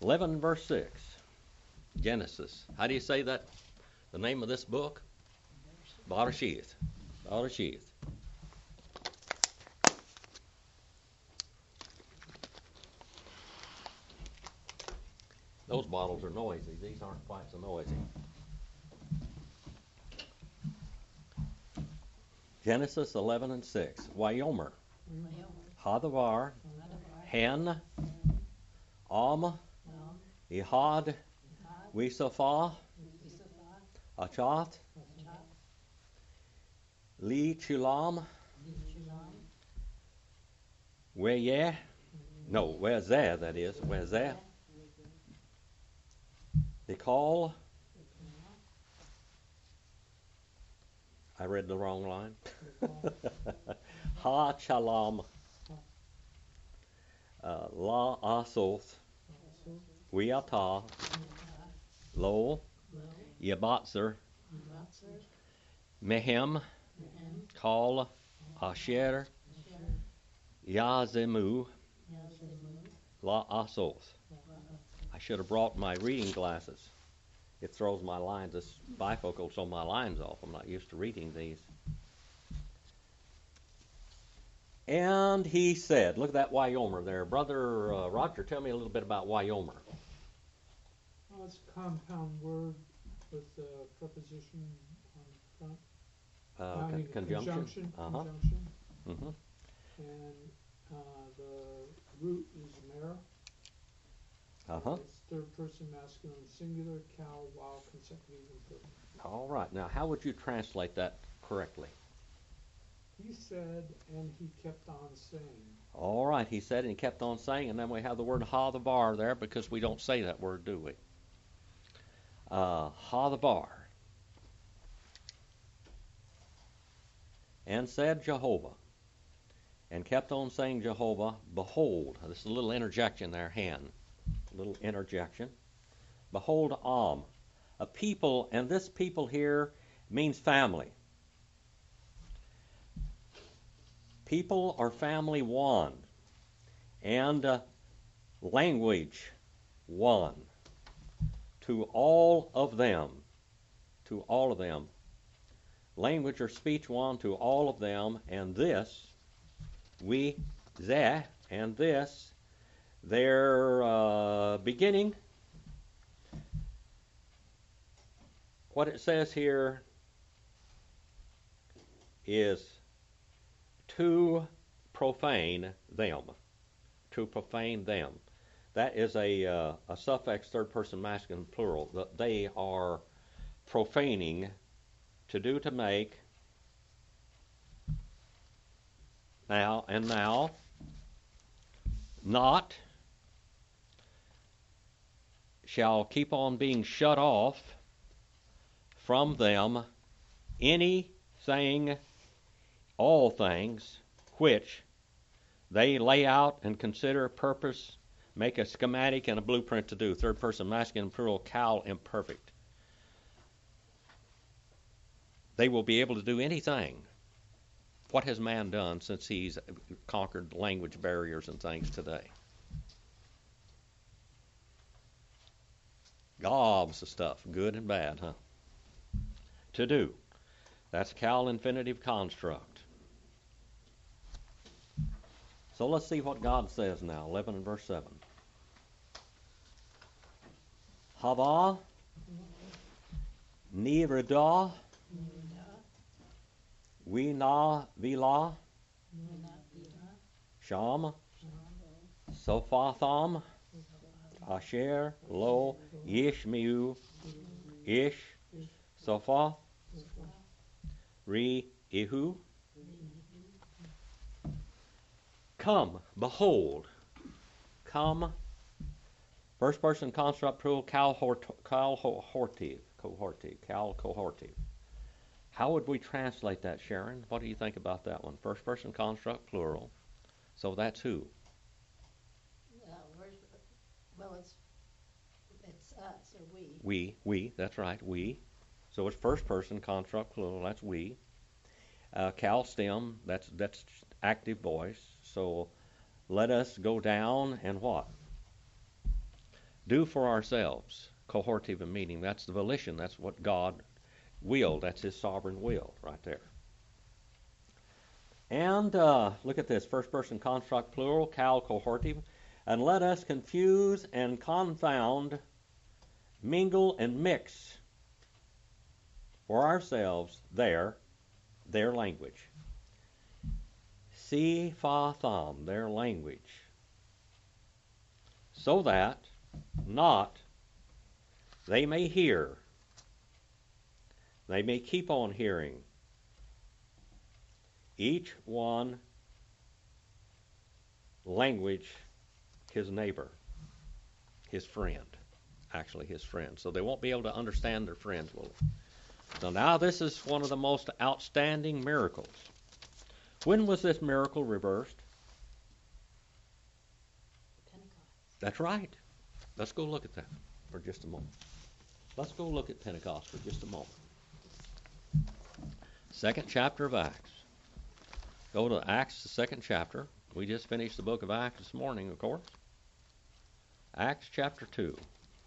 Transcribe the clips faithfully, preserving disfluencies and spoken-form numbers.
eleven verse six. Genesis. How do you say that? The name of this book? Bereshith. Bereshith. Those bottles are noisy. These aren't quite so noisy. Genesis eleven and six. Wayomer. Hadavar. Hen. Am. Ihad. Wisapha. Achath. Li Chulam. Weyeh. No, Wezeh, that is. Wezeh. Nikal. I read the wrong line. Ha Chalam. Uh, La Asoth. Wiata. Lo. Yabatzer. Mehem. Kal. Asher. Yazemu. La Asoth. I should have brought my reading glasses. It throws my lines, this bifocal, so my lines off. I'm not used to reading these. And he said, look at that Wayomer there. Brother uh, Roger, tell me a little bit about Wayomer. Well, it's a compound word with a preposition on front. Uh, I con- mean, conjunction. Conjunction. Uh-huh. conjunction. Mm-hmm. And uh, the root is mer. Uh-huh. It's third person masculine singular, cal, while, consecutive, and perfect. All right. Now, how would you translate that correctly? He said, and he kept on saying. All right. He said, and he kept on saying, and then we have the word ha-the-bar there because we don't say that word, do we? Uh, ha-the-bar. And said Jehovah, and kept on saying Jehovah, behold, this is a little interjection there, hen, a little interjection. Behold, Am, a people, and this people here means family. People or family one, and uh, language one, to all of them, to all of them. Language or speech one to all of them, and this, we, zeh, and this, their uh, beginning. What it says here is to profane them, to profane them. That is a, uh, a suffix third person masculine plural, that they are profaning, to do, to make, now, and now, not, shall keep on being shut off from them anything, all things, which they lay out and consider, purpose, make a schematic and a blueprint to do. Third person masculine plural, cal, imperfect. They will be able to do anything. What has man done since he's conquered language barriers and things today? Gobs of stuff, good and bad, huh? To do. That's cal infinitive construct. So let's see what God says now, eleven and verse seven. Hava, Nirada, Wina Vila, Sham, Sophatham, Asher, Lo, Yishmiu, Ish, Sopha, Re, Ihu. Come, behold, come. First person construct plural, cal cohortive, cohortive, cal cohortive. How would we translate that, Sharon? What do you think about that one? First person construct plural. So that's who? Uh, where's, well, it's it's us or we. We, we. That's right, we. So it's first person construct plural. That's we. Uh, cal stem. That's that's active voice. So let us go down and what? do for ourselves. Cohortative meaning, that's the volition, that's what God willed, that's his sovereign will right there. And uh, look at this, first person construct plural, cal cohortative. And let us confuse and confound, mingle and mix for ourselves their, their language. Si, fa, thum, their language. So that not they may hear, they may keep on hearing, each one language his neighbor, his friend, actually his friend. So they won't be able to understand their friends. Will. So now this is one of the most outstanding miracles. When was this miracle reversed? Pentecost. That's right. Let's go look at that for just a moment. Let's go look at Pentecost for just a moment. Second chapter of Acts. Go to Acts, the second chapter. We just finished the book of Acts this morning, of course. Acts chapter two.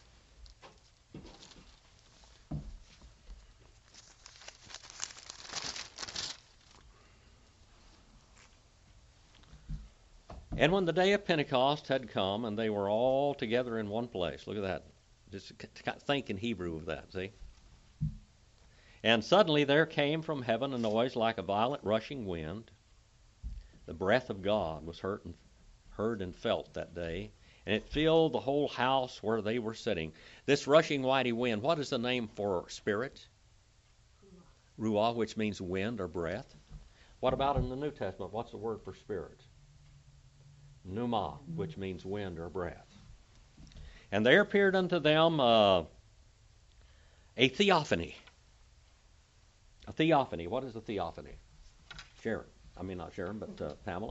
And when the day of Pentecost had come, and they were all together in one place. Look at that. Just think in Hebrew of that, see? And suddenly there came from heaven a noise like a violent rushing wind. The breath of God was heard and, heard and felt that day, and it filled the whole house where they were sitting. This rushing mighty wind, what is the name for spirit? Ruah, which means wind or breath. What about in the New Testament? What's the word for spirit? Pneuma, which means wind or breath. And there appeared unto them uh, a theophany. A theophany. What is a theophany? Sharon. I mean, not Sharon, but uh, Pamela.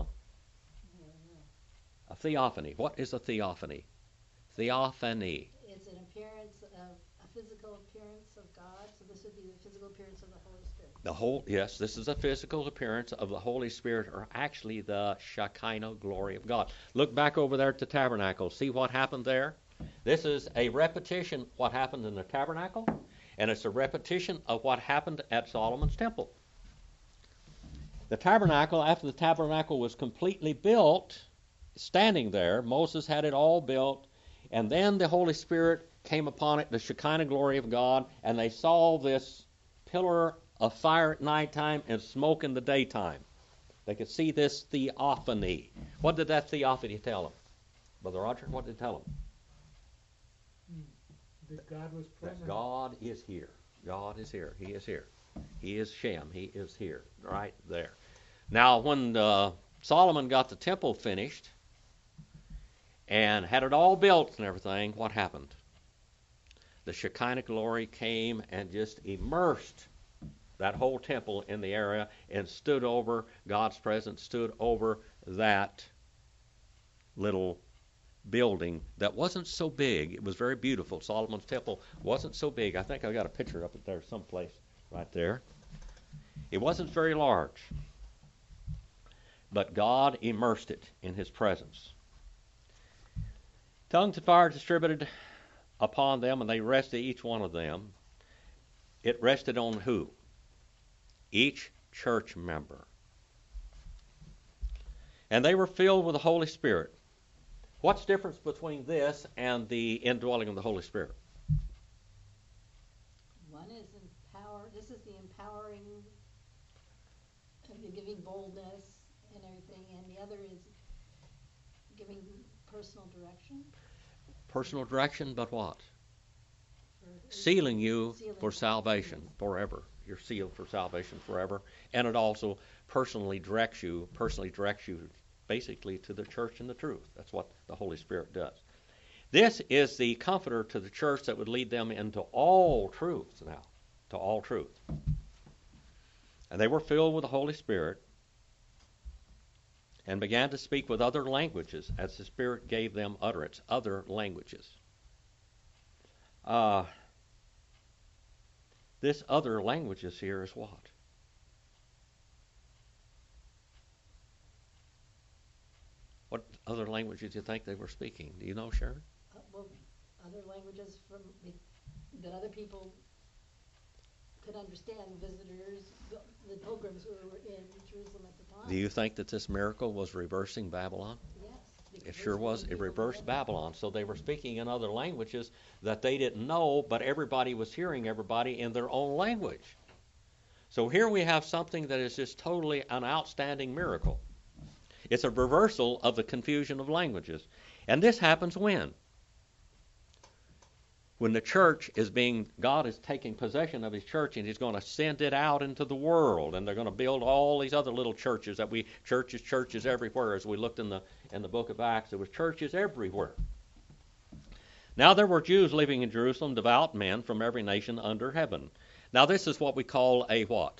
A theophany. What is a theophany? Theophany. It's an appearance of a physical appearance of God. So this would be the physical appearance of the Holy Spirit. The whole yes, this is a physical appearance of the Holy Spirit, or actually the Shekinah glory of God. Look back over there at the tabernacle. See what happened there? This is a repetition of what happened in the tabernacle, and it's a repetition of what happened at Solomon's temple. The tabernacle, after the tabernacle was completely built, standing there, Moses had it all built, and then the Holy Spirit came upon it, the Shekinah glory of God, and they saw this pillar of fire at nighttime and smoke in the daytime. They could see this theophany. What did that theophany tell them? Brother Roger, what did it tell them? That God was present. That God is here. God is here. He is here. He is Shem. He is here, right there. Now, when uh, Solomon got the temple finished and had it all built and everything, what happened? The Shekinah glory came and just immersed that whole temple in the area and stood over, God's presence stood over that little building that wasn't so big. It was very beautiful. Solomon's temple wasn't so big. I think I got a picture up there someplace right there. It wasn't very large, but God immersed it in his presence. Tongues of fire distributed upon them, and they rested, each one of them. It rested on who? Each church member. And they were filled with the Holy Spirit. What's the difference between this and the indwelling of the Holy Spirit? One is empower. This is the empowering, the giving boldness and everything, and the other is giving personal direction. Personal direction, but what? Sealing you Sealing. for salvation forever. You're sealed for salvation forever. And it also personally directs you, personally directs you basically to the church and the truth. That's what the Holy Spirit does. This is the comforter to the church that would lead them into all truth now, to all truth. And they were filled with the Holy Spirit and began to speak with other languages as the Spirit gave them utterance, other languages. Uh, this other languages here is what? What other languages do you think they were speaking? Do you know, Sharon? Uh, well, other languages from, that other people could understand, visitors, the, the pilgrims who were in Jerusalem at the time. Do you think that this miracle was reversing Babylon? Yes. It sure was. It reversed Babylon. So they were speaking in other languages that they didn't know, but everybody was hearing everybody in their own language. So here we have something that is just totally an outstanding miracle. It's a reversal of the confusion of languages. And this happens when? When the church is being, God is taking possession of his church and he's going to send it out into the world. And they're going to build all these other little churches that we, churches, churches everywhere. As we looked in the, in the book of Acts, there was churches everywhere. Now there were Jews living in Jerusalem, devout men from every nation under heaven. Now this is what we call a what?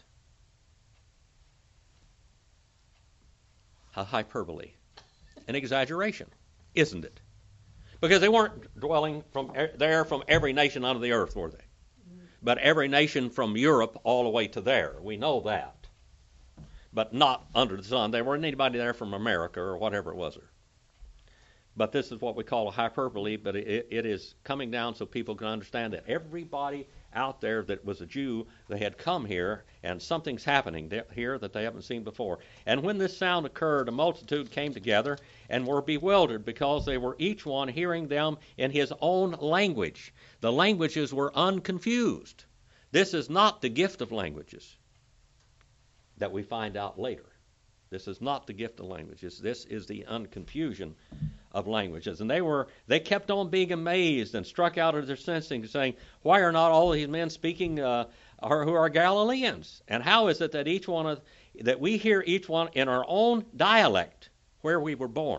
A hyperbole. An exaggeration, isn't it? Because they weren't dwelling from there from every nation under the earth, were they? But every nation from Europe all the way to there. We know that. But not under the sun. There weren't anybody there from America or whatever it was there. But this is what we call a hyperbole, but it, it is coming down so people can understand that everybody out there that was a Jew, they had come here, and something's happening here that they haven't seen before. And when this sound occurred, a multitude came together and were bewildered because they were each one hearing them in his own language. The languages were unconfused. This is not the gift of languages that we find out later. This is not the gift of languages. This is the unconfusion of languages. And they were they kept on being amazed and struck out of their senses, saying, why are not all these men speaking uh, are, who are Galileans? And how is it that each one of that we hear each one in our own dialect where we were born?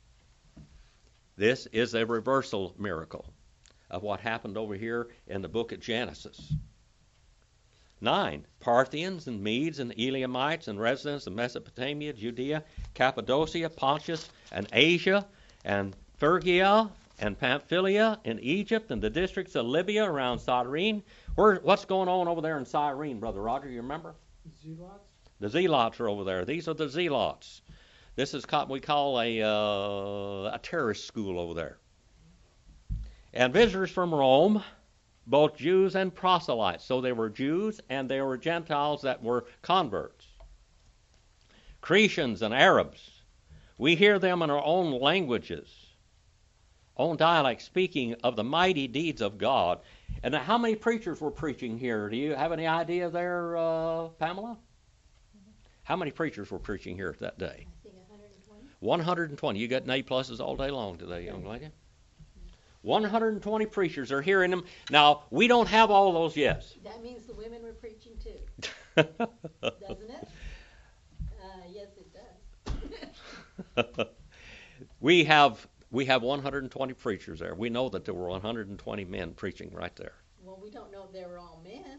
This is a reversal miracle of what happened over here in the book of Genesis. Nine, Parthians and Medes and Elamites and residents of Mesopotamia, Judea, Cappadocia, Pontus, and Asia, and Phrygia, and Pamphylia, and Egypt, and the districts of Libya around Cyrene. Where, what's going on over there in Cyrene, Brother Roger, you remember? Zealots? The Zealots are over there. These are the Zealots. This is what we call a, uh, a terrorist school over there. And visitors from Rome, both Jews and proselytes. So they were Jews and they were Gentiles that were converts. Cretians and Arabs. We hear them in our own languages, own dialects, speaking of the mighty deeds of God. And how many preachers were preaching here? Do you have any idea there, uh, Pamela? How many preachers were preaching here that day? I think one hundred twenty. one hundred twenty. You got an A pluses all day long today, young lady. one hundred twenty preachers are hearing them. Now, we don't have all those yet. That means the women were preaching too, doesn't it? Uh, yes, it does. we have we have one hundred twenty preachers there. We know that there were one hundred twenty men preaching right there. Well, we don't know if they were all men.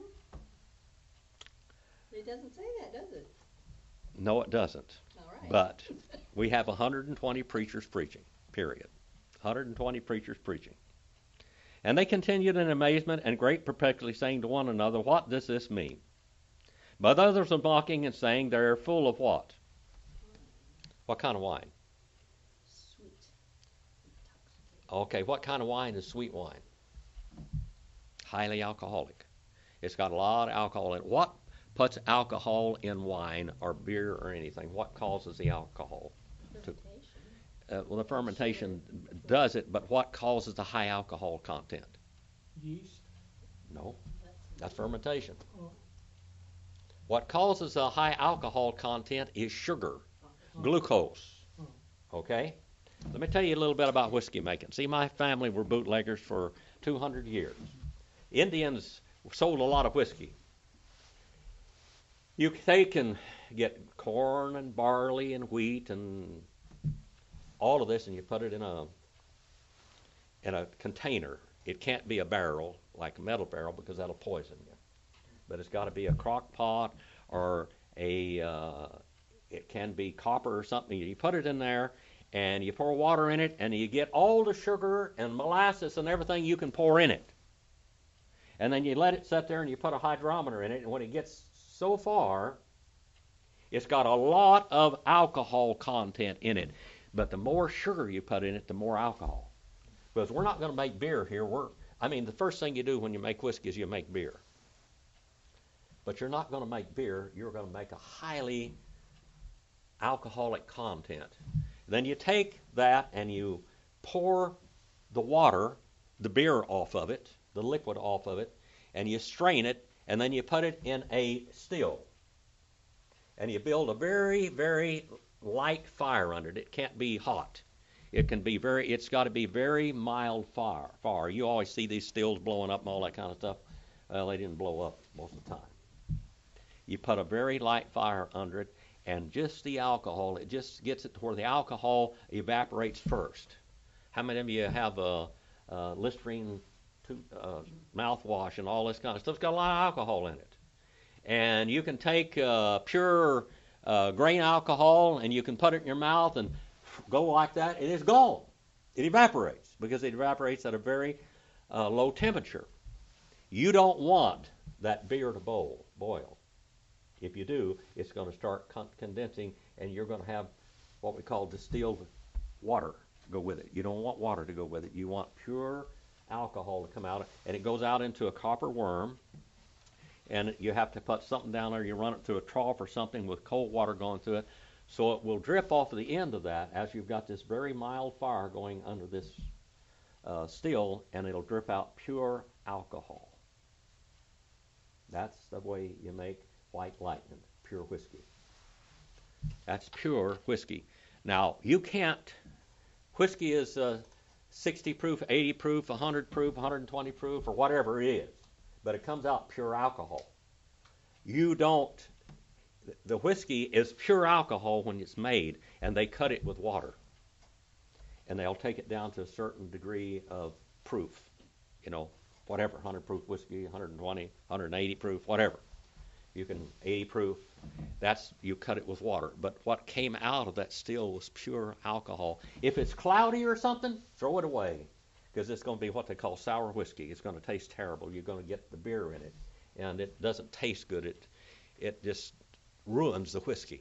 It doesn't say that, does it? No, it doesn't. All right. But we have one hundred twenty preachers preaching, period. one hundred twenty preachers preaching. And they continued in amazement and great perplexity, saying to one another, what does this mean? But others are mocking and saying, they're full of what? What kind of wine? Sweet. Okay, what kind of wine is sweet wine? Highly alcoholic. It's got a lot of alcohol in it. What puts alcohol in wine or beer or anything? What causes the alcohol? Fermentation. Uh, well, the fermentation does it, but what causes the high alcohol content? Yeast? No, that's fermentation. Oh. What causes the high alcohol content is sugar, Oh. glucose. Oh. Okay? Let me tell you a little bit about whiskey making. See, my family were bootleggers for two hundred years. Indians sold a lot of whiskey. You they can get corn and barley and wheat and all of this, and you put it in a in a container. It can't be a barrel like a metal barrel because that'll poison you. But it's got to be a crock pot or a uh, it can be copper or something. You put it in there and you pour water in it, and you get all the sugar and molasses and everything you can pour in it. And then you let it sit there and you put a hydrometer in it, and when it gets so far, it's got a lot of alcohol content in it. But the more sugar you put in it, the more alcohol. Because we're not going to make beer here. We're, I mean, the first thing you do when you make whiskey is you make beer. But you're not going to make beer. You're going to make a highly alcoholic content. Then you take that and you pour the water, the beer off of it, the liquid off of it, and you strain it, and then you put it in a still. And you build a very, very light fire under it. It can't be hot. It can be very, it's got to be very mild fire. Fire. You always see these stills blowing up and all that kind of stuff. Well, they didn't blow up most of the time. You put a very light fire under it, and just the alcohol, it just gets it to where the alcohol evaporates first. How many of you have a, a Listerine tooth, uh, mouthwash and all this kind of stuff? It's got a lot of alcohol in it. And you can take uh, pure uh, grain alcohol and you can put it in your mouth and go like that, and it's gone. It evaporates because it evaporates at a very uh, low temperature. You don't want that beer to boil. boil. If you do, it's going to start con- condensing, and you're going to have what we call distilled water go with it. You don't want water to go with it. You want pure alcohol to come out, and it goes out into a copper worm, and you have to put something down there. You run it through a trough or something with cold water going through it, so it will drip off of the end of that as you've got this very mild fire going under this uh, still, and it'll drip out pure alcohol. That's the way you make White Lightning, pure whiskey. That's pure whiskey. Now, you can't, whiskey is uh, sixty proof, eighty proof, one hundred proof, one hundred twenty proof, or whatever it is, but it comes out pure alcohol. You don't, the whiskey is pure alcohol when it's made, and they cut it with water. And they'll take it down to a certain degree of proof, you know, whatever, one hundred proof whiskey, one hundred twenty, one hundred eighty proof, whatever. You can, eighty proof, that's, you cut it with water. But what came out of that still was pure alcohol. If it's cloudy or something, throw it away, because it's going to be what they call sour whiskey. It's going to taste terrible. You're going to get the beer in it, and it doesn't taste good. It, it just ruins the whiskey.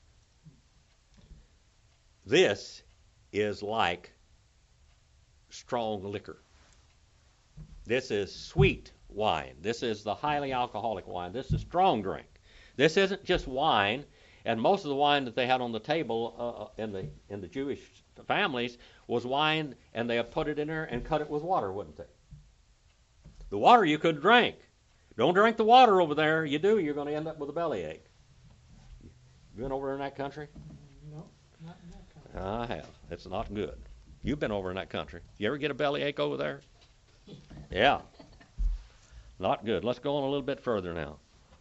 This is like strong liquor. This is sweet wine. This is the highly alcoholic wine. This is strong drink. This isn't just wine. And most of the wine that they had on the table uh, in the in the Jewish families was wine, and they put it in there and cut it with water, wouldn't they? The water you could drink. Don't drink the water over there. You do, you're going to end up with a bellyache. You been over in that country? No, not in that country. I have. It's not good. You've been over in that country. You ever get a bellyache over there? Yeah. Not good. Let's go on a little bit further now.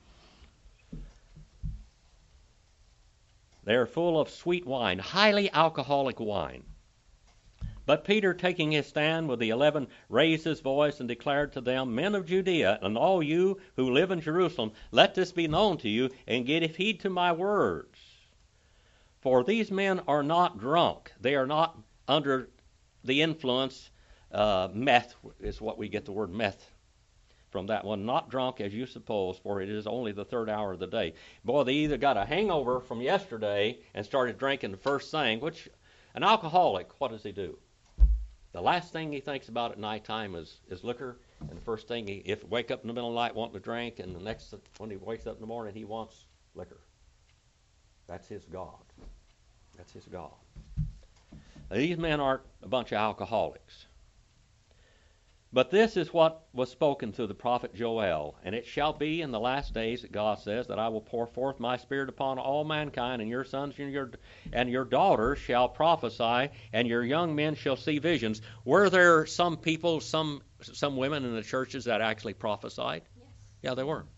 They are full of sweet wine, highly alcoholic wine. But Peter, taking his stand with the eleven, raised his voice and declared to them, Men of Judea, and all you who live in Jerusalem, let this be known to you, and give heed to my words. For these men are not drunk. They are not under the influence. Uh, meth is what we get the word meth from that one. Not drunk as you suppose, for it is only the third hour of the day. Boy, they either got a hangover from yesterday and started drinking the first thing, which an alcoholic, what does he do? The last thing he thinks about at nighttime is, is liquor, and the first thing he, if he wake up in the middle of the night wanting to drink, and the next, when he wakes up in the morning, he wants liquor. That's his God. That's his God. Now, these men aren't a bunch of alcoholics. But this is what was spoken through the prophet Joel. And it shall be in the last days, that God says, that I will pour forth my spirit upon all mankind, and your sons and your and your daughters shall prophesy, and your young men shall see visions. Were there some people, some some women in the churches that actually prophesied? Yes. Yeah, there were.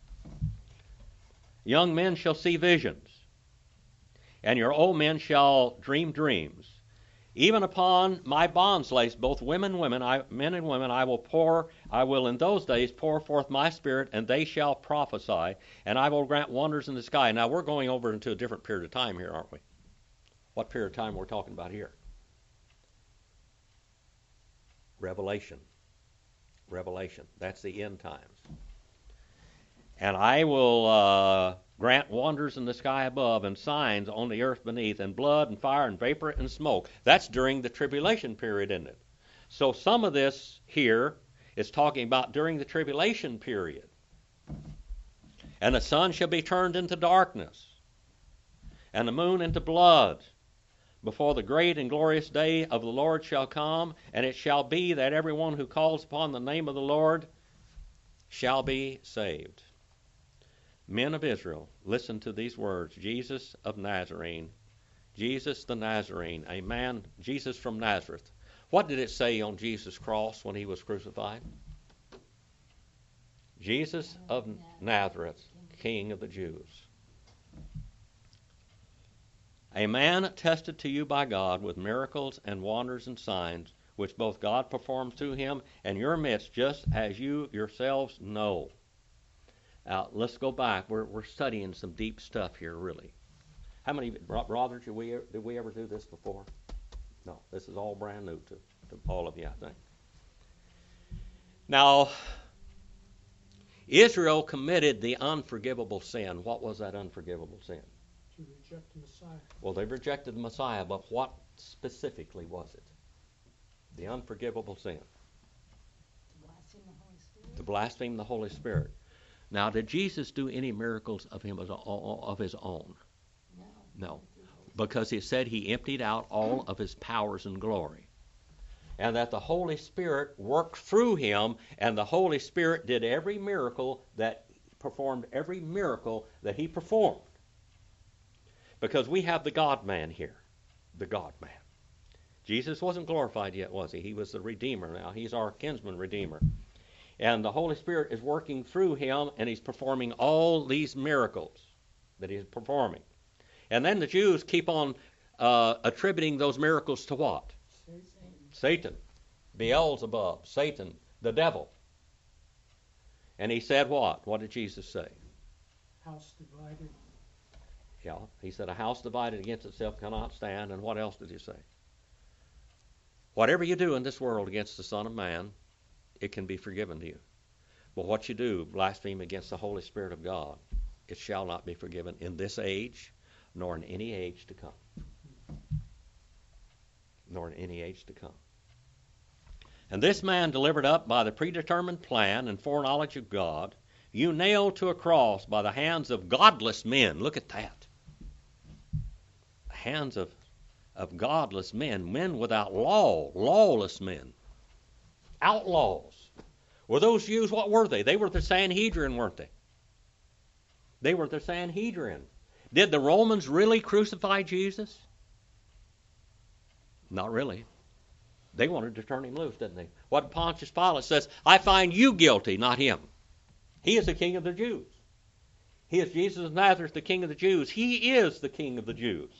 Young men shall see visions, and your old men shall dream dreams. Even upon my bondslaves, both women, women, I, men and women, I will pour, I will in those days pour forth my spirit, and they shall prophesy, and I will grant wonders in the sky. Now we're going over into a different period of time here, aren't we? What period of time we're talking about here? Revelation. Revelation. That's the end times. And I will uh, grant wonders in the sky above, and signs on the earth beneath, and blood and fire and vapor and smoke. That's during the tribulation period, isn't it? So some of this here is talking about during the tribulation period. And the sun shall be turned into darkness, and the moon into blood, before the great and glorious day of the Lord shall come. And it shall be that everyone who calls upon the name of the Lord shall be saved. Men of Israel, listen to these words. Jesus of Nazarene, Jesus the Nazarene, a man, Jesus from Nazareth. What did it say on Jesus' cross when he was crucified? Jesus of Nazareth, King of the Jews. A man attested to you by God with miracles and wonders and signs, which both God performed through him and your midst, just as you yourselves know. Now, let's go back. We're, we're studying some deep stuff here, really. How many brothers did we, did we ever do this before? No, this is all brand new to, to all of you, I think. Now, Israel committed the unforgivable sin. What was that unforgivable sin? To reject the Messiah. Well, they rejected the Messiah, but what specifically was it? The unforgivable sin. To blaspheme the Holy Spirit. To blaspheme the Holy Spirit. Now, did Jesus do any miracles of him as a, of his own? No. No, because he said he emptied out all of his powers and glory, and that the Holy Spirit worked through him, and the Holy Spirit did every miracle that performed every miracle that he performed. Because we have the God-man here, the God-man. Jesus wasn't glorified yet, was he? He was the Redeemer now. He's our kinsman Redeemer. And the Holy Spirit is working through him, and he's performing all these miracles that he's performing. And then the Jews keep on uh, attributing those miracles to what? Satan. Satan. Beelzebub. Satan. The devil. And he said what? What did Jesus say? House divided. Yeah, he said a house divided against itself cannot stand. And what else did he say? Whatever you do in this world against the Son of Man, it can be forgiven to you. But what you do, blaspheme against the Holy Spirit of God, it shall not be forgiven in this age, nor in any age to come. Nor in any age to come. And this man delivered up by the predetermined plan and foreknowledge of God, you nailed to a cross by the hands of godless men. Look at that. Hands of, of godless men, men without law, lawless men. Outlaws. Were those Jews, what were they? They were the Sanhedrin, weren't they? They were the Sanhedrin. Did the Romans really crucify Jesus? Not really. They wanted to turn him loose, didn't they? What Pontius Pilate says, I find you guilty, not him. He is the king of the Jews. He is Jesus of Nazareth, the king of the Jews. He is the king of the Jews.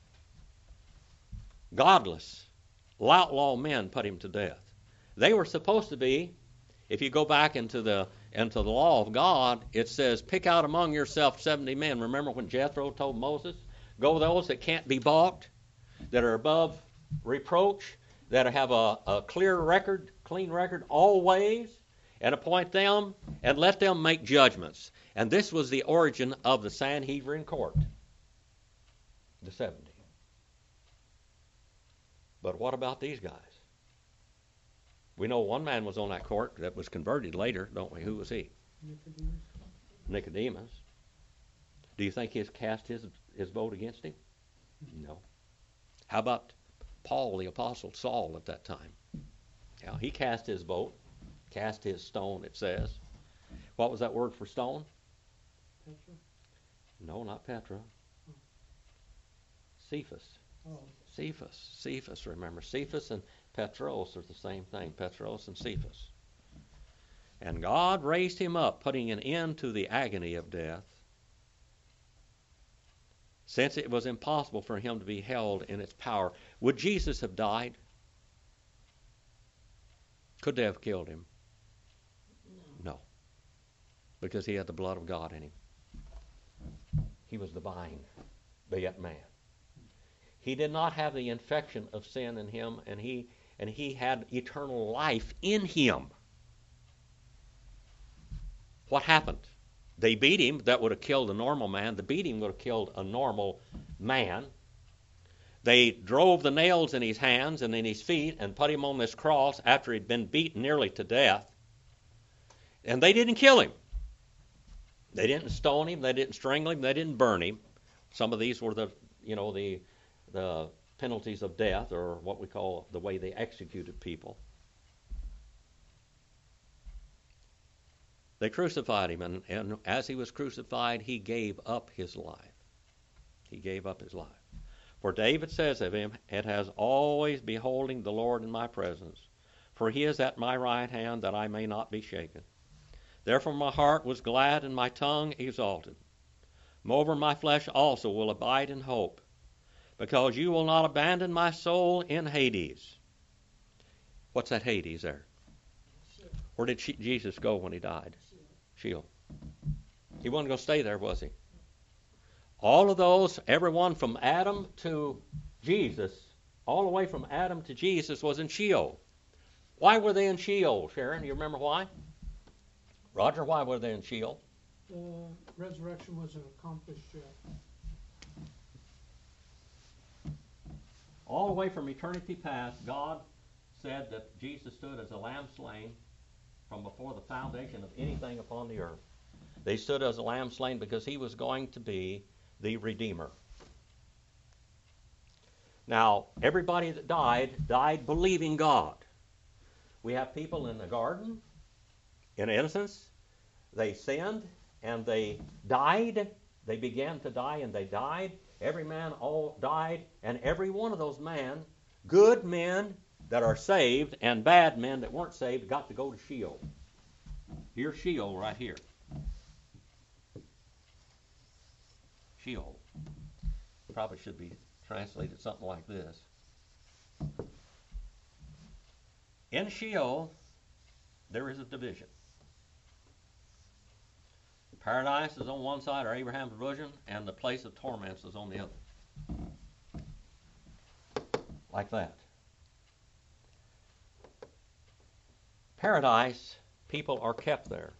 Godless, outlaw men put him to death. They were supposed to be, if you go back into the into the law of God, it says, pick out among yourself seventy men. Remember when Jethro told Moses, go those that can't be balked, that are above reproach, that have a, a clear record, clean record always, and appoint them and let them make judgments. And this was the origin of the Sanhedrin court, the seventy. But what about these guys? We know one man was on that court that was converted later, don't we? Who was he? Nicodemus. Nicodemus. Do you think he has cast his, his vote against him? No. How about Paul, the apostle, Saul at that time? Yeah, he cast his vote, cast his stone, it says. What was that word for stone? Petra. No, not Petra. Cephas. Oh. Cephas. Cephas, remember. Cephas and Petros are the same thing. Petros and Cephas. And God raised him up, putting an end to the agony of death, since it was impossible for him to be held in its power. Would Jesus have died? Could they have killed him? No. No. Because he had the blood of God in him. He was divine, but yet man. He did not have the infection of sin in him, and he and he had eternal life in him. What happened? They beat him. That would have killed a normal man. The beating would have killed a normal man. They drove the nails in his hands and in his feet and put him on this cross after he'd been beaten nearly to death. And they didn't kill him. They didn't stone him. They didn't strangle him. They didn't burn him. Some of these were the, you know, the the penalties of death, or what we call the way they executed people. They crucified him, and, and as he was crucified, he gave up his life. He gave up his life. For David says of him, it has always beholding the Lord in my presence, for he is at my right hand that I may not be shaken. Therefore my heart was glad and my tongue exalted. Moreover, my flesh also will abide in hope, because you will not abandon my soul in Hades. What's that Hades there? Where did Jesus go when he died? Sheol. He wasn't going to stay there, was he? All of those, everyone from Adam to Jesus, all the way from Adam to Jesus was in Sheol. Why were they in Sheol, Sharon? You remember why? Roger, why were they in Sheol? The resurrection wasn't accomplished yet. All the way from eternity past, God said that Jesus stood as a lamb slain from before the foundation of anything upon the earth. They stood as a lamb slain because he was going to be the Redeemer. Now, everybody that died, died believing God. We have people in the garden, in innocence. They sinned, and they died. They began to die, and they died. Every man all died, and every one of those men, good men that are saved and bad men that weren't saved, got to go to Sheol. Here's Sheol right here. Sheol. Probably should be translated something like this. In Sheol, there is a division. Paradise is on one side, or Abraham's bosom, and the place of torments is on the other. Like that. Paradise, people are kept there.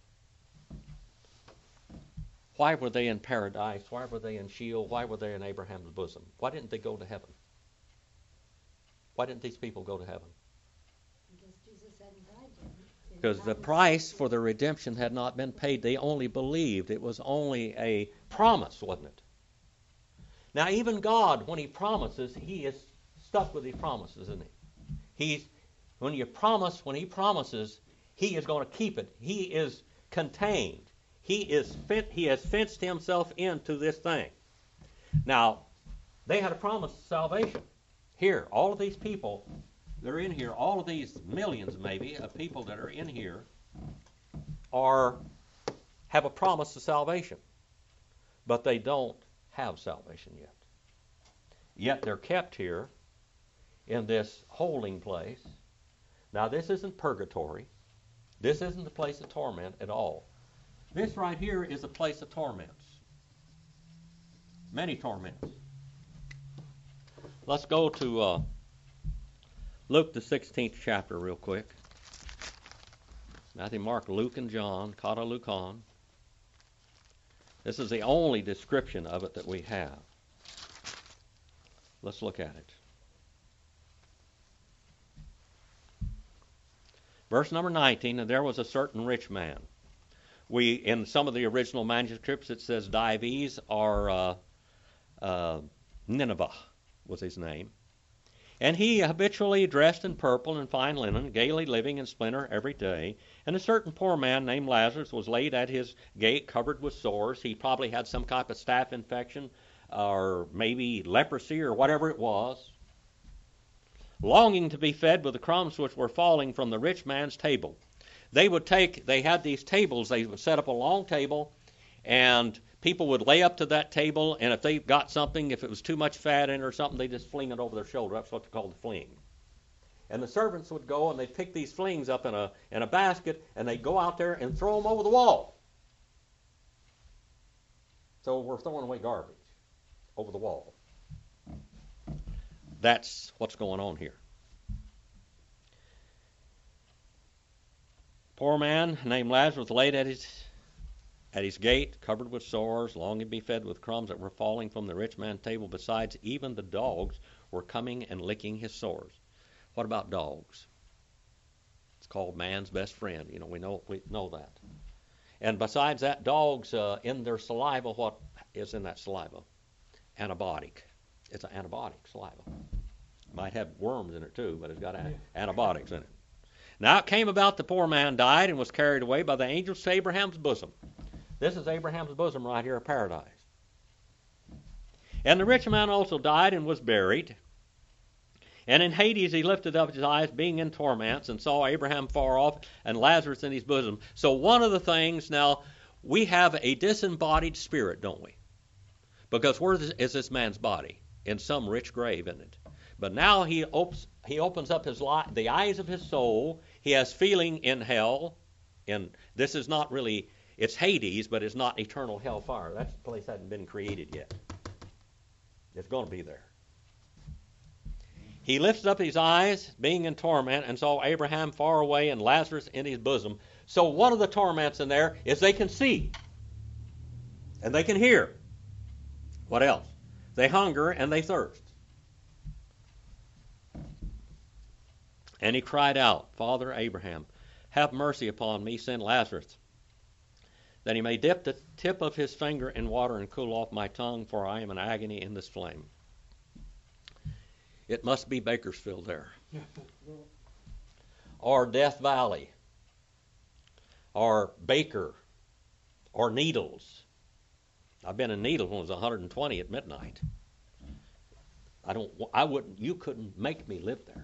Why were they in paradise? Why were they in Sheol? Why were they in Abraham's bosom? Why didn't they go to heaven? Why didn't these people go to heaven? Because Jesus hadn't died yet. Because the price for the redemption had not been paid. They only believed. It was only a promise, wasn't it? Now, even God, when he promises, he is stuck with his promises, isn't he? He's, when you promise, when he promises, he is going to keep it. He is contained. He is he has fenced himself into this thing. Now, they had a promise of salvation. Here, all of these people that are in here, all of these millions maybe of people that are in here are have a promise of salvation. But they don't have salvation yet. Yet they're kept here in this holding place. Now, this isn't purgatory. This isn't the place of torment at all. This right here is a place of torments. Many torments. Let's go to uh, Luke, the sixteenth chapter, real quick. Matthew, Mark, Luke, and John, Kata Lukon. This is the only description of it that we have. Let's look at it. Verse number nineteen, and there was a certain rich man. We, in some of the original manuscripts, it says Dives, or uh, uh, Nineveh was his name. And he habitually dressed in purple and fine linen, gaily living in splendor every day. And a certain poor man named Lazarus was laid at his gate, covered with sores. He probably had some type of staph infection, or maybe leprosy, or whatever it was, longing to be fed with the crumbs which were falling from the rich man's table. They would take, they had these tables, they would set up a long table, and people would lay up to that table, and if they got something, if it was too much fat in it or something, they'd just fling it over their shoulder. That's what they called the fling. And the servants would go, and they'd pick these flings up in a, in a basket, and they'd go out there and throw them over the wall. So we're throwing away garbage over the wall. That's what's going on here. Poor man named Lazarus laid at his at his gate, covered with sores, longing to be fed with crumbs that were falling from the rich man's table. Besides, even the dogs were coming and licking his sores. What about dogs? It's called man's best friend. You know, we know we know that. And besides that, dogs uh, in their saliva, what is in that saliva? Antibiotic. It's an antibiotic saliva. Might have worms in it too, but it's got a- antibiotics in it. Now it came about the poor man died and was carried away by the angels to Abraham's bosom. This is Abraham's bosom right here, paradise. And the rich man also died and was buried. And in Hades he lifted up his eyes, being in torments, and saw Abraham far off and Lazarus in his bosom. So one of the things, now, we have a disembodied spirit, don't we? Because where is this man's body? In some rich grave, isn't it? But now he opens, he opens up his li- the eyes of his soul. He has feeling in hell. And this is not really, it's Hades, but it's not eternal hellfire. That place hasn't been created yet. It's going to be there. He lifted up his eyes, being in torment, and saw Abraham far away and Lazarus in his bosom. So one of the torments in there is they can see and they can hear. What else? They hunger and they thirst. And he cried out, Father Abraham, have mercy upon me, send Lazarus, that he may dip the tip of his finger in water and cool off my tongue, for I am in agony in this flame. It must be Bakersfield there, or Death Valley, or Baker, or Needles. I've been in Needles when it was one hundred twenty at midnight. I don't. I wouldn't. You couldn't make me live there.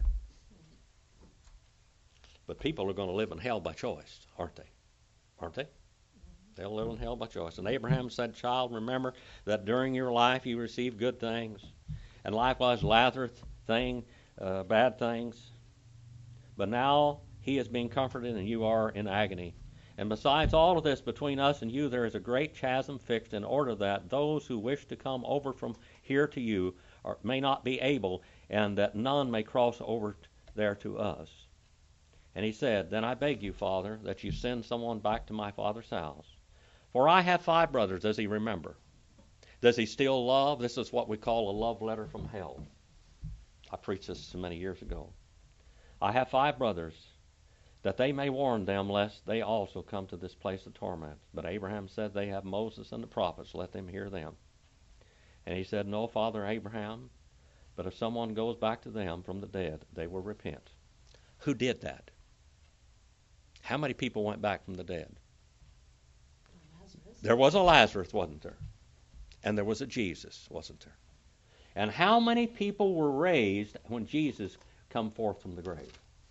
But people are going to live in hell by choice, aren't they? Aren't they? They'll live in hell by choice. And Abraham said, Child, remember that during your life you received good things, and likewise Lazarus thing, uh, bad things. But now he is being comforted, and you are in agony. And besides all of this, between us and you there is a great chasm fixed, in order that those who wish to come over from here to you are, may not be able, and that none may cross over there to us. And he said, Then I beg you, Father, that you send someone back to my father's house. For I have five brothers. Does he remember? Does he still love? This is what we call a love letter from hell. I preached this so many years ago. I have five brothers, that they may warn them, lest they also come to this place of torment. But Abraham said, They have Moses and the prophets, let them hear them. And he said, No, Father Abraham, but if someone goes back to them from the dead, they will repent. Who did that? How many people went back from the dead? Lazarus. There was a Lazarus, wasn't there? And there was a Jesus, wasn't there? And how many people were raised when Jesus come forth from the grave?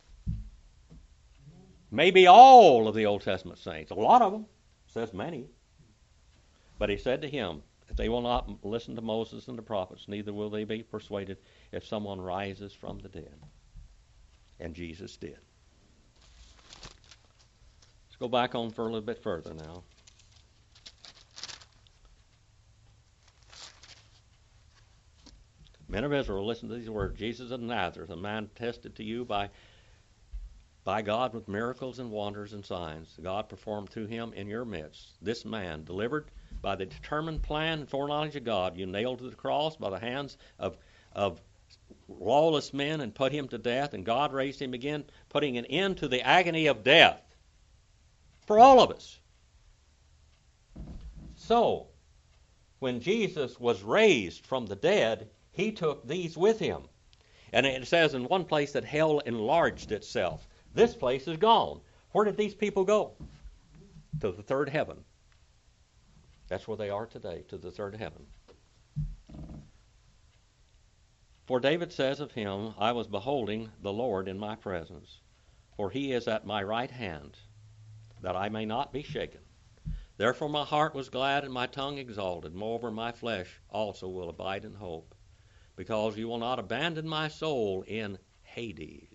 Maybe all of the Old Testament saints. A lot of them. It says many. But he said to him, If they will not listen to Moses and the prophets, neither will they be persuaded if someone rises from the dead. And Jesus did. Let's go back on for a little bit further now. Men of Israel, listen to these words. Jesus of Nazareth, a man tested to you by, by God with miracles and wonders and signs. God performed through him in your midst. This man, delivered by the determined plan and foreknowledge of God, you nailed to the cross by the hands of, of lawless men and put him to death, and God raised him again, putting an end to the agony of death for all of us. So, when Jesus was raised from the dead, he took these with him. And it says in one place that hell enlarged itself. This place is gone. Where did these people go? To the third heaven. That's where they are today, to the third heaven. For David says of him, I was beholding the Lord in my presence, for he is at my right hand, that I may not be shaken. Therefore my heart was glad and my tongue exalted. Moreover, my flesh also will abide in hope, because you will not abandon my soul in Hades,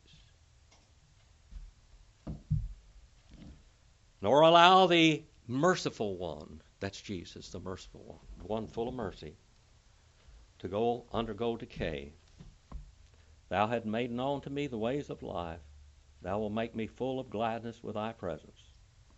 nor allow the merciful one, that's Jesus, the merciful one, the one full of mercy, to go undergo decay. Thou hast made known to me the ways of life. Thou wilt make me full of gladness with thy presence.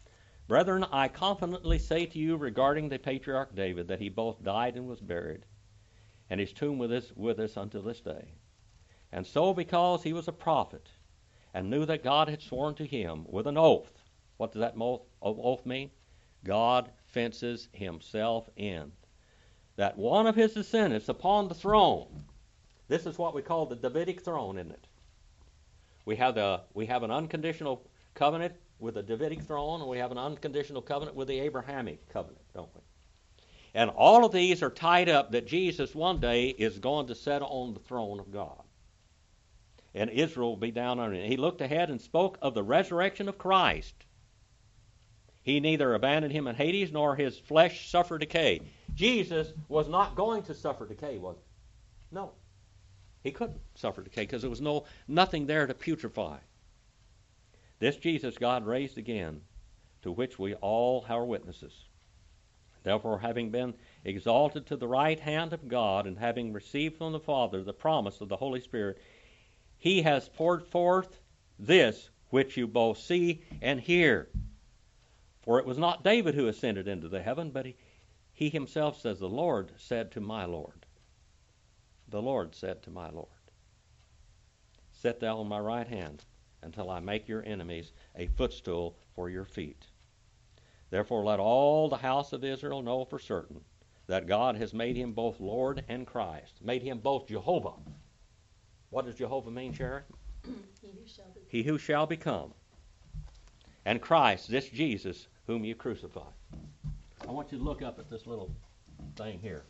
Brethren, I confidently say to you regarding the patriarch David that he both died and was buried, and his tomb with us, with us until this day. And so because he was a prophet, and knew that God had sworn to him with an oath. What does that oath mean? God fences himself in. That one of his descendants upon the throne, this is what we call the Davidic throne, isn't it? We have, the, we have an unconditional covenant with the Davidic throne, and we have an unconditional covenant with the Abrahamic covenant, don't we? And all of these are tied up that Jesus one day is going to sit on the throne of God. And Israel will be down under it. He looked ahead and spoke of the resurrection of Christ. He neither abandoned him in Hades, nor his flesh suffered decay. Jesus was not going to suffer decay, was he? No. He couldn't suffer decay because there was no nothing there to putrefy. This Jesus God raised again, to which we all are witnesses. Therefore, having been exalted to the right hand of God, and having received from the Father the promise of the Holy Spirit, he has poured forth this which you both see and hear. For it was not David who ascended into the heaven, but he, he himself says, the Lord said to my Lord. The Lord said to my Lord, sit thou on my right hand until I make your enemies a footstool for your feet. Therefore let all the house of Israel know for certain that God has made him both Lord and Christ, made him both Jehovah. What does Jehovah mean, Sharon? He who shall become. He who shall become. And Christ, this Jesus whom you crucified. I want you to look up at this little thing here.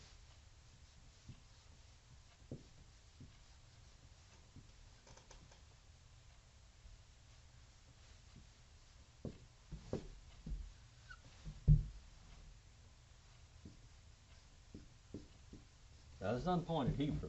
Now, this is unpointed Hebrew.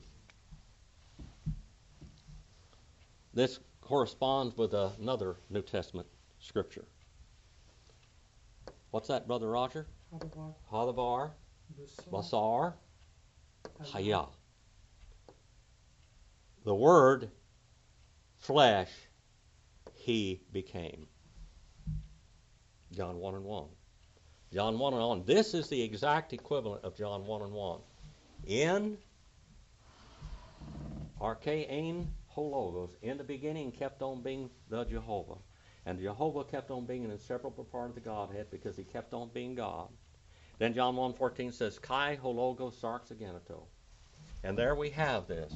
This corresponds with another New Testament scripture. What's that, Brother Roger? Hadavar, Hadavar, Basar, Basar, Hayah. The word flesh, he became. John one and one. John one and one. This is the exact equivalent of John one and one. In Archein Hologos, in the beginning kept on being the Jehovah. And Jehovah kept on being an inseparable part of the Godhead because he kept on being God. Then John one fourteen says, Kai Hologos Sarx Agenito. And there we have this.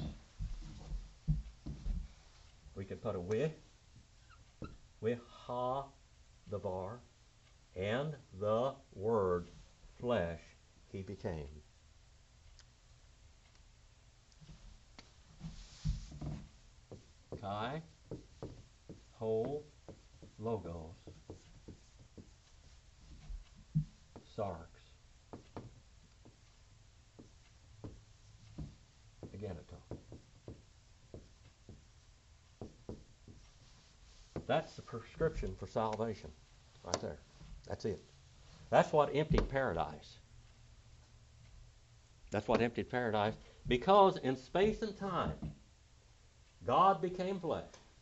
We could put a with, with ha, the bar, and the word flesh he became. Kai, Ho, Logos, Sarx. Agenito. That's the prescription for salvation, right there. That's it. That's what emptied paradise. That's what emptied paradise. Because in space and time, God became flesh.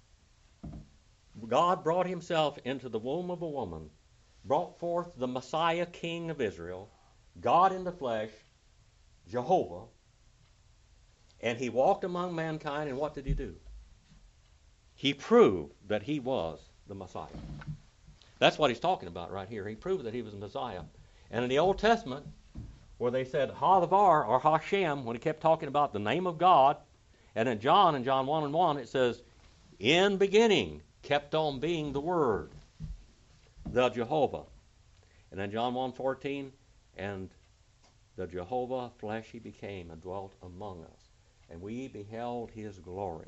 God brought himself into the womb of a woman, brought forth the Messiah, King of Israel, God in the flesh, Jehovah, and he walked among mankind, and what did he do? He proved that he was the Messiah. That's what he's talking about right here. He proved that he was the Messiah. And in the Old Testament, where they said Ha-the-var or Hashem, when he kept talking about the name of God, and in John, in John one and one, it says, in beginning kept on being the Word, the Jehovah. And in John one fourteen, and the Jehovah flesh he became and dwelt among us. And we beheld his glory.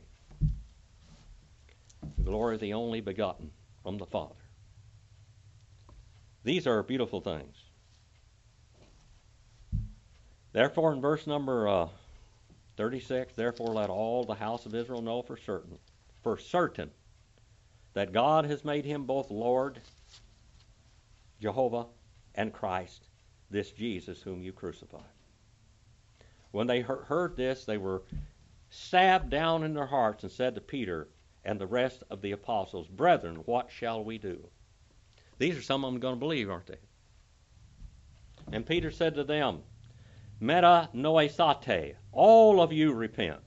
The glory of the only begotten from the Father. These are beautiful things. Therefore, in verse number uh, thirty-six, therefore let all the house of Israel know for certain, for certain, that God has made him both Lord, Jehovah, and Christ, this Jesus whom you crucified. When they heard this, they were stabbed down in their hearts and said to Peter and the rest of the apostles, Brethren, what shall we do? These are some of them going to believe, aren't they? And Peter said to them, Meta noesate, all of you repent.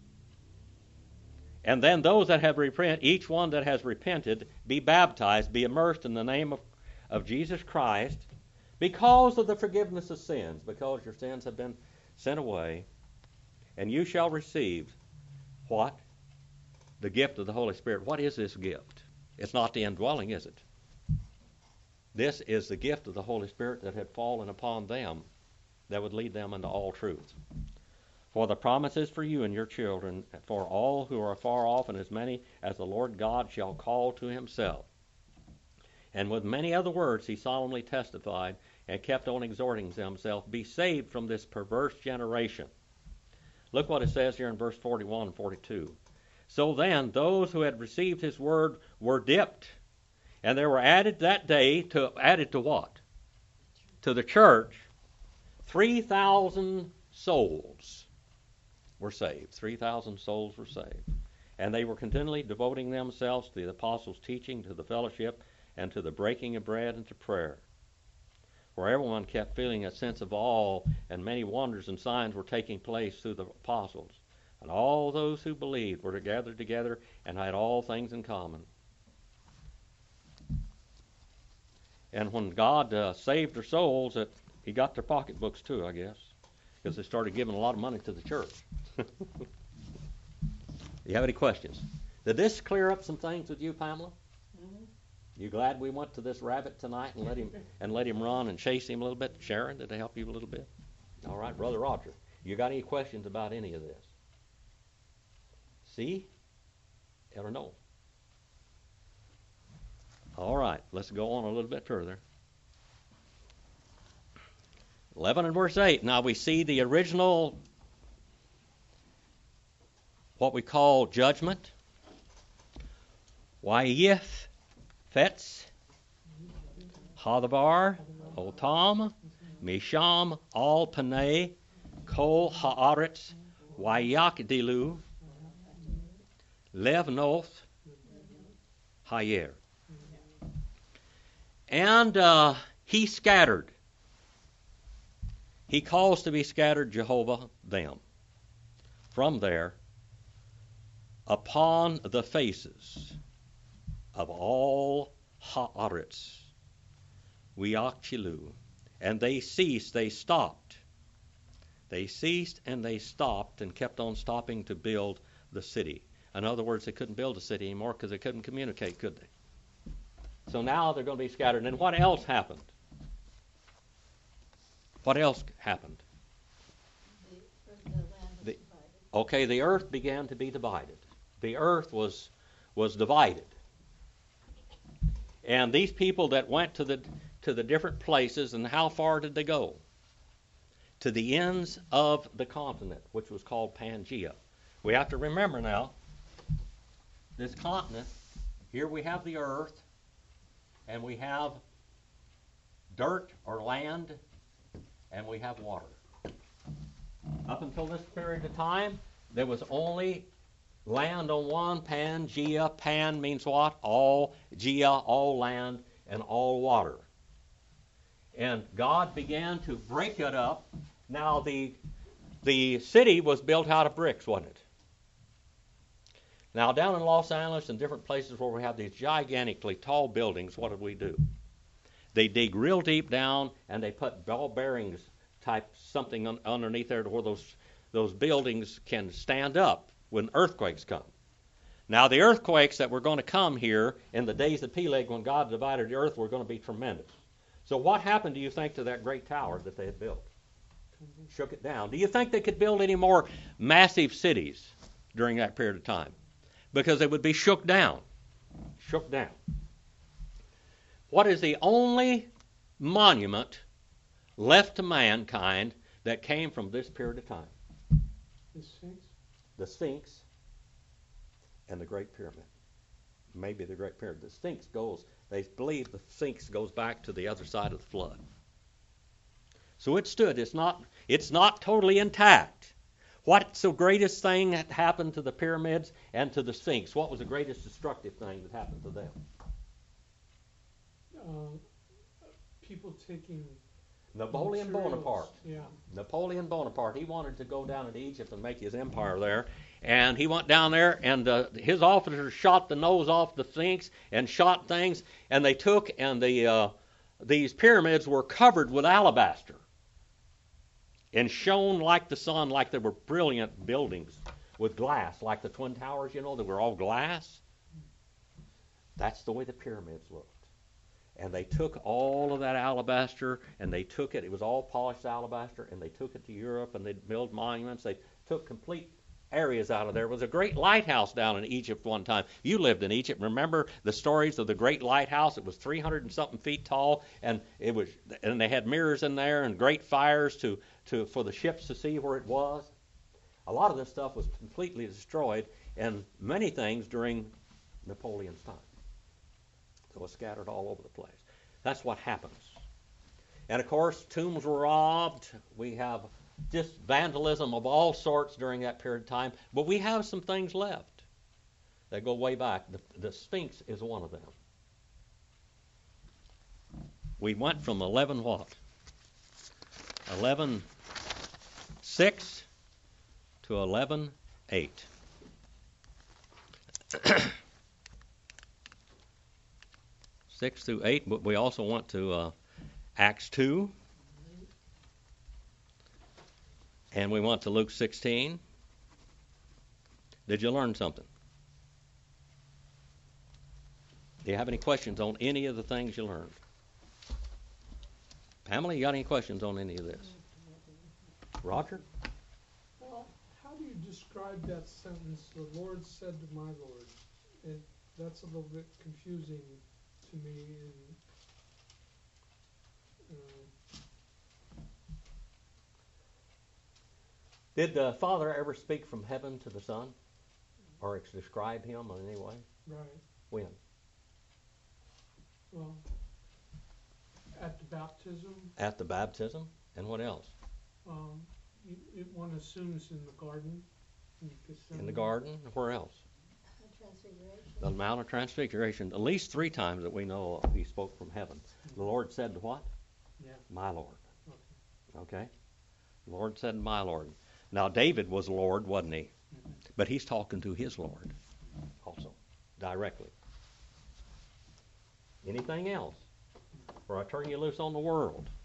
And then those that have repented, each one that has repented, be baptized, be immersed in the name of, of Jesus Christ, because of the forgiveness of sins, because your sins have been sent away, and you shall receive what? The gift of the Holy Spirit. What is this gift? It's not the indwelling, is it? This is the gift of the Holy Spirit that had fallen upon them, that would lead them into all truth. For the promise is for you and your children, for all who are far off, and as many as the Lord God shall call to himself. And with many other words he solemnly testified, and kept on exhorting himself, be saved from this perverse generation. Look what it says here in verse forty-one and forty-two. So then those who had received his word were dipped, and there were added that day to added to what? To the church, three thousand souls were saved. three thousand souls were saved. And they were continually devoting themselves to the apostles' teaching, to the fellowship, and to the breaking of bread and to prayer. For everyone kept feeling a sense of awe, and many wonders and signs were taking place through the apostles. And all those who believed were gathered together and had all things in common. And when God uh, saved their souls, it, he got their pocketbooks too, I guess, because they started giving a lot of money to the church. Do you have any questions? Did this clear up some things with you, Pamela? Mhm. You glad we went to this rabbit tonight and let him and let him run and chase him a little bit? Sharon, did they help you a little bit? All right, Brother Roger, you got any questions about any of this? See? Or no? All right, let's go on a little bit further. eleven and verse eight. Now we see the original, what we call judgment. Wyeth, Fetz, Hadabar, Otam, Misham, Al Panay, Kol Haaretz, Wayakdilu, Levnoth, Hayer. And uh, he scattered. He caused to be scattered Jehovah them from there upon the faces of all Haaretz, Wiachilu. And they ceased, they stopped. They ceased and they stopped and kept on stopping to build the city. In other words, they couldn't build a city anymore because they couldn't communicate, could they? So now they're going to be scattered. And what else happened? What else happened? The, the land was The- divided. Okay, the earth began to be divided. The earth was was divided. And these people that went to the to the different places, and how far did they go? To the ends of the continent, which was called Pangaea. We have to remember now, this continent, here we have the earth, and we have dirt or land, and we have water. Up until this period of time, there was only land on one, Pangaea. Pan means what? All. Gaea, all land, and all water. And God began to break it up. Now the the city was built out of bricks, wasn't it? Now down in Los Angeles and different places where we have these gigantically tall buildings, what did we do? They dig real deep down and they put ball bearings type something un- underneath there to where those those buildings can stand up when earthquakes come. Now the earthquakes that were going to come here in the days of Peleg when God divided the earth were going to be tremendous. So what happened, do you think, to that great tower that they had built? Shook it down. Do you think they could build any more massive cities during that period of time? Because they would be shook down. Shook down. What is the only monument left to mankind that came from this period of time? The Sphinx? The Sphinx and the Great Pyramid. Maybe the Great Pyramid. The Sphinx goes, they believe the Sphinx goes back to the other side of the flood. So it stood. It's not, it's not totally intact. What's the greatest thing that happened to the pyramids and to the Sphinx? What was the greatest destructive thing that happened to them? Uh, uh, people taking Napoleon materials, Bonaparte. Yeah. Napoleon Bonaparte, he wanted to go down into Egypt and make his empire there. And he went down there, and uh, his officers shot the nose off the Sphinx and shot things. And they took, and the uh, these pyramids were covered with alabaster and shone like the sun, like they were brilliant buildings with glass, like the Twin Towers, you know, they were all glass. That's the way the pyramids looked. And they took all of that alabaster, and they took it, it was all polished alabaster, and they took it to Europe, and they built monuments. They took complete areas out of there. There was a great lighthouse down in Egypt one time. You lived in Egypt. Remember the stories of the great lighthouse? It was three hundred and something feet tall, and it was, and they had mirrors in there and great fires to, to for the ships to see where it was. A lot of this stuff was completely destroyed, and many things during Napoleon's time. So it was scattered all over the place. That's what happens. And of course, tombs were robbed. We have just vandalism of all sorts during that period of time. But we have some things left that go way back. The, the Sphinx is one of them. We went from eleven what? eleven six to eleven eight. six through eight, but we also went to uh, Acts two. And we went to Luke sixteen. Did you learn something? Do you have any questions on any of the things you learned? Pamela, you got any questions on any of this? Roger? Well, how do you describe that sentence, the Lord said to my Lord? It, that's a little bit confusing to me. And, uh, Did the Father ever speak from heaven to the Son? Or describe him in any way? right. When? Well, at the baptism, At the baptism? And what else? um, you, it, one assumes in the garden. In, In the garden? Where else? Transfiguration. The Mount of Transfiguration. At least three times that we know of, he spoke from heaven. The Lord said what? Yeah. My Lord. Okay. Okay? The Lord said, my Lord. Now, David was Lord, wasn't he? Mm-hmm. But he's talking to his Lord also, directly. Anything else? Or I turn you loose on the world.